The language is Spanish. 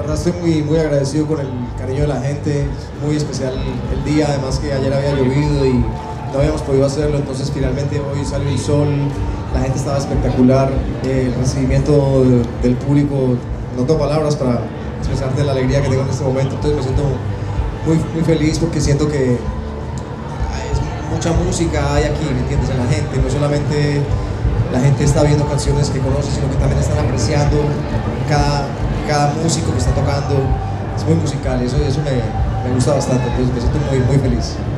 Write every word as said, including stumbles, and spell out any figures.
verdad estoy muy, muy agradecido con el cariño de la gente, muy especial el día, además que ayer había llovido y no habíamos podido hacerlo, entonces finalmente hoy salió el sol, la gente estaba espectacular, el recibimiento del público, no tengo palabras para expresarte la alegría que tengo en este momento, entonces me siento muy, muy feliz porque siento que es mucha música hay aquí, ¿me entiendes? En la gente, no solamente la gente está viendo canciones que conoce, sino que también están apreciando cada, cada músico que está tocando, es muy musical, eso, eso me, me gusta bastante, entonces me siento muy, muy feliz.